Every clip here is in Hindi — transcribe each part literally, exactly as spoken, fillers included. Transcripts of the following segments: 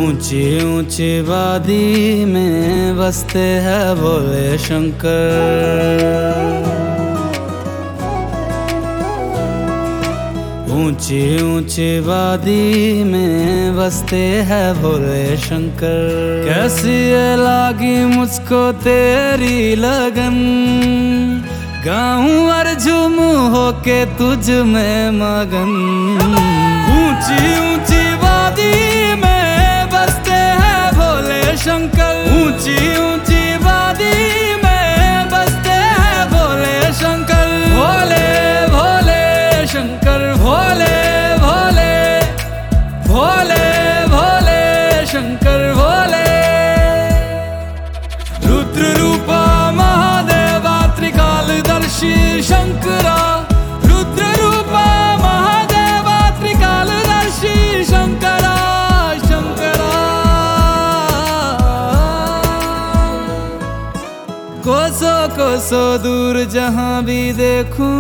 ऊंची ऊंची वादी में बसते हैं भोले शंकर। ऊंची ऊंची वादी में बसते हैं भोले शंकर। कैसी है लागी मुझको तेरी लगन, गाऊं और झूमूं होके तुझ में मगन। ऊंची ऊंची वादी में बसते हैं भोले शंकर। ऊंची ऊंची वादी में बसते हैं भोले शंकर। भोले भोले शंकर, भोले भोले भोले भोले शंकर भोले। रुद्र रूपा महादेवा त्रिकालदर्शी शंकरा। रुद्र रूपा महादेवा त्रिकालदर्शी शंकरा शंकरा। कोसों कोसों दूर जहां भी देखूं,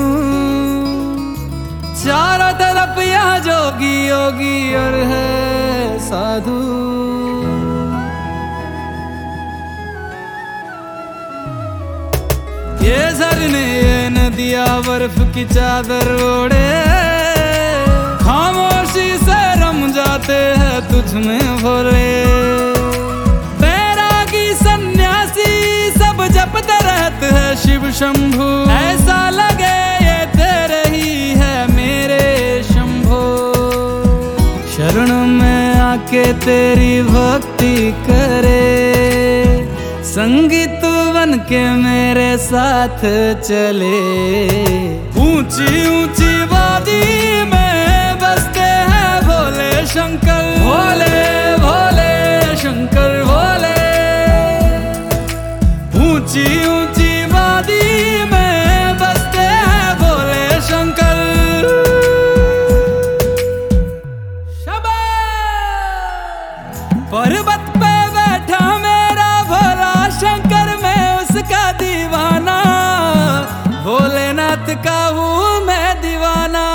चारों तरफ यहाँ जोगी योगी और है साधु। ये झरने ये नदियाँ बर्फ की चादर ओढ़े, खामोशी से रम जाते हैं तुझ में भोले। बैरागी सन्यासी सब जपते रहते हैं शिव शंभु। ऐसा लगे ये तेरे ही है मेरे शंभो। शरण में आके तेरी भक्ति करे, संगीत बन के मेरे साथ चले। ऊंची ऊंची वादी में बसते हैं भोले शंकर। भोले भोले शंकर भोले। ऊंची ऊंची वादी में बसते हैं भोले शंकर। पर्वत पे बैठा मेरा भोला शंकर, मैं उसका दीवाना। भोलेनाथ का हूँ मैं दीवाना।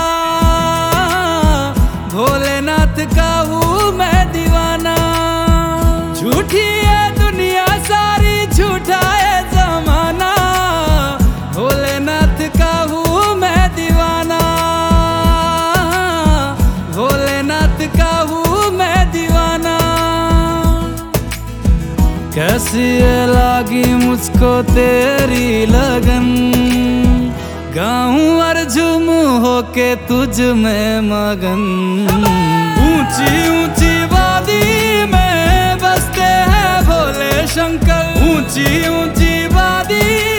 भोलेनाथ का हूँ मैं दीवाना। झूठी है दुनिया सारी, झूठा है जमाना। भोलेनाथ का हूँ मैं दीवाना। भोलेनाथ का हूँ मैं दीवाना। कैसी है लागी मुझको तेरी लगन, गाऊं और झूमूं होके तुझ में मगन। ऊंची ऊंची वादी में बसते हैं भोले शंकर। ऊंची ऊंची वादी